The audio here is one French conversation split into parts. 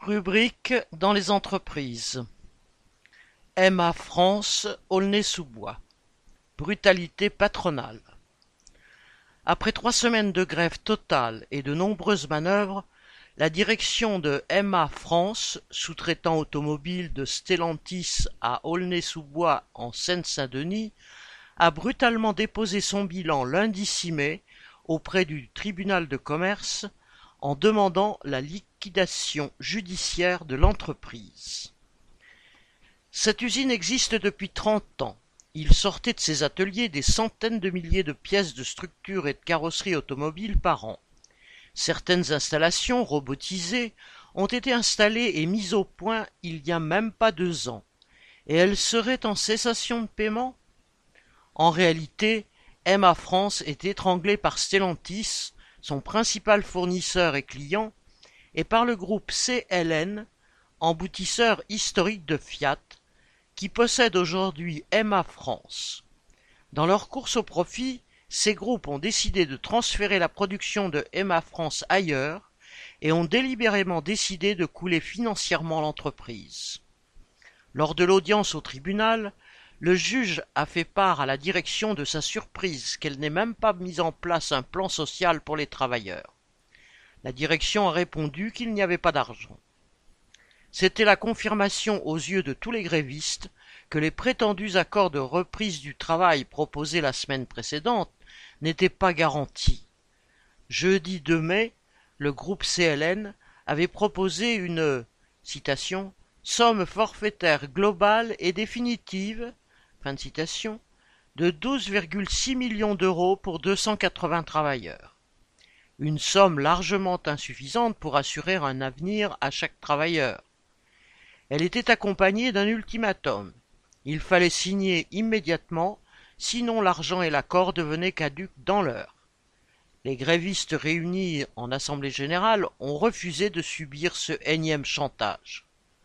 Rubrique dans les entreprises. MA France, Aulnay-sous-Bois. Brutalité patronale. Après 3 semaines de grève totale et de nombreuses manœuvres, la direction de MA France, sous-traitant automobile de Stellantis à Aulnay-sous-Bois en Seine-Saint-Denis, a brutalement déposé son bilan lundi 6 mai auprès du tribunal de commerce en demandant la liquidation judiciaire de l'entreprise. Cette usine existe depuis 30 ans. Il sortait de ses ateliers des centaines de milliers de pièces de structures et de carrosseries automobiles par an. Certaines installations robotisées ont été installées et mises au point il n'y a même pas 2 ans. Et elles seraient en cessation de paiement ? En réalité, MA France est étranglée par Stellantis, son principal fournisseur et client, et par le groupe CLN, emboutisseur historique de Fiat, qui possède aujourd'hui MA France. Dans leur course au profit, ces groupes ont décidé de transférer la production de MA France ailleurs et ont délibérément décidé de couler financièrement l'entreprise. Lors de l'audience au tribunal, le juge a fait part à la direction de sa surprise qu'elle n'ait même pas mis en place un plan social pour les travailleurs. La direction a répondu qu'il n'y avait pas d'argent. C'était la confirmation aux yeux de tous les grévistes que les prétendus accords de reprise du travail proposés la semaine précédente n'étaient pas garantis. Jeudi 2 mai, le groupe CLN avait proposé une citation, « somme forfaitaire globale et définitive » fin de citation, de 12,6 millions d'euros pour 280 travailleurs. Une somme largement insuffisante pour assurer un avenir à chaque travailleur. Elle était accompagnée d'un ultimatum. Il fallait signer immédiatement, sinon l'argent et l'accord devenaient caducs dans l'heure. Les grévistes réunis en assemblée générale ont refusé de subir ce énième chantage.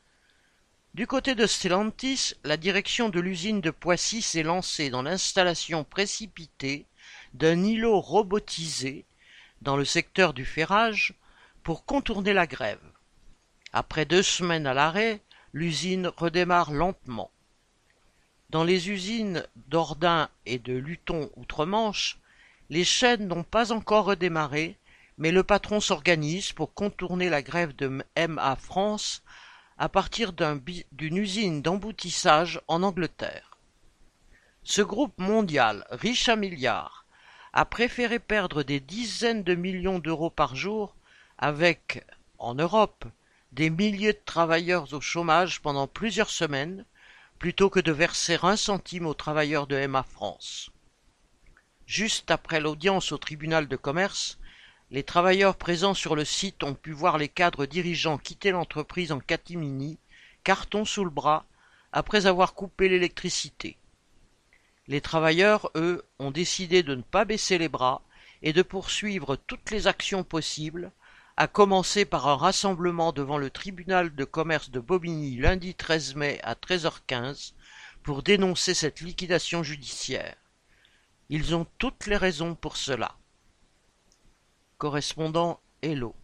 Du côté de Stellantis, la direction de l'usine de Poissy s'est lancée dans l'installation précipitée d'un îlot robotisé dans le secteur du ferrage pour contourner la grève. Après 2 semaines à l'arrêt, l'usine redémarre lentement. Dans les usines d'Ordain et de Luton outre-Manche, les chaînes n'ont pas encore redémarré, mais le patron s'organise pour contourner la grève de MA France à partir d'une usine d'emboutissage en Angleterre. Ce groupe mondial, riche à milliards, a préféré perdre des dizaines de millions d'euros par jour avec, en Europe, des milliers de travailleurs au chômage pendant plusieurs semaines, plutôt que de verser 1 centime aux travailleurs de MA France. Juste après l'audience au tribunal de commerce, les travailleurs présents sur le site ont pu voir les cadres dirigeants quitter l'entreprise en catimini, carton sous le bras, après avoir coupé l'électricité. Les travailleurs, eux, ont décidé de ne pas baisser les bras et de poursuivre toutes les actions possibles, à commencer par un rassemblement devant le tribunal de commerce de Bobigny lundi 13 mai à 13h15 pour dénoncer cette liquidation judiciaire. Ils ont toutes les raisons pour cela. Correspondant Hello.